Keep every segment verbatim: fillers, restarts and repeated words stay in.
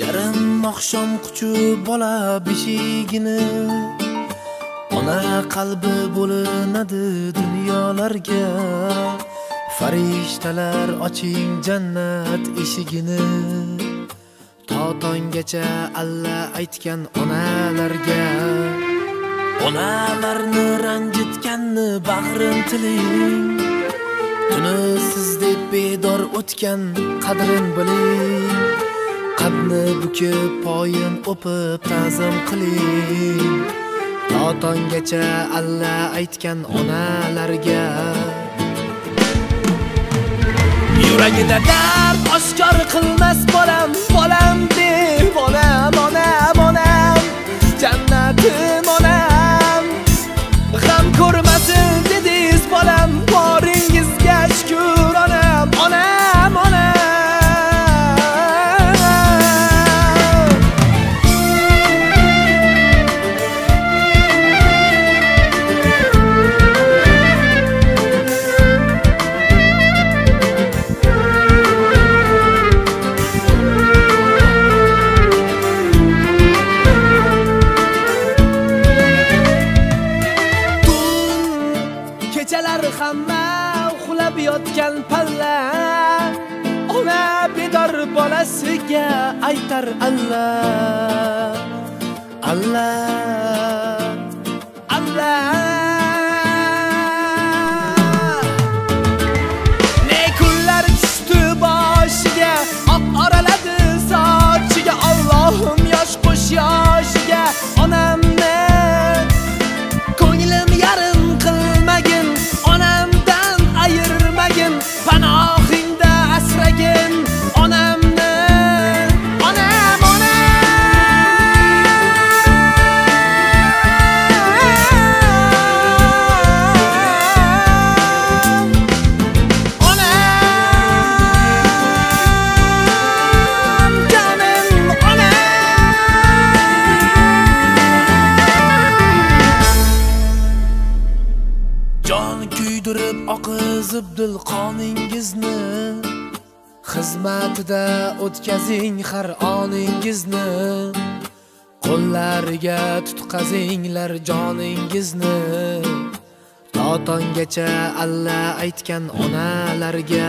Yarim oqshom quchib bola beshigini, ona qalbi bo'linadi dunyolarga. Farishtalar oching jannat eshigini, to tonggacha alla aytgan onalarga. Onalarni ranjitganni bag'rin tiling, tuni siz deb bedor o'tgan qadrin biling. Qadni bukib poyin o'pib ta'zim qiling, to tonggacha alla aytgan onalarga. Yuragida dard oshkor qilmas bolam, bolam deb onam, onam, onam, jannatim onam. G'am ko'rmasin dediz bolam, boringizga shukr onam, onam, onam. Kechalar hamma uxlab yotgan palla, ona bedor bolasiga aytar Allah, Allah, Allah. Ne kunlar tushdi boshiga, oq oraladi sochiga. Allohim yosh qo'sh yoshiga onamni ko'nglim yarim qilmagin, onamdan ayirmagin, panohingda asragin onamni, onam, onam. Onam, jonim, onam. Jon kuydirib oqizib dil qoningizni, xizmatida o'tkazing har oningizni. Qo'llariga tutqazinglar joningizni, to tonggacha alla aytgan onalarga.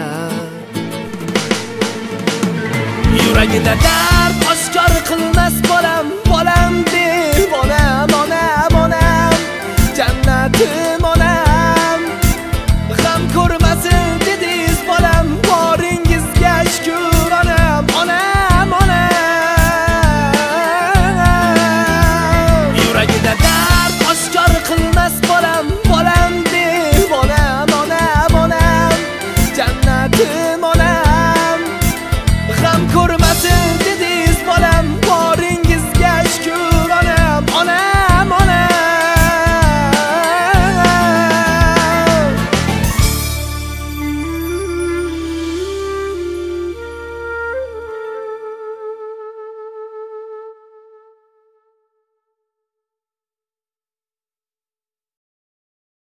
Yuragida dard oshkor qilmas bolam, bolam deb onam, onam, onam, jannatim onam.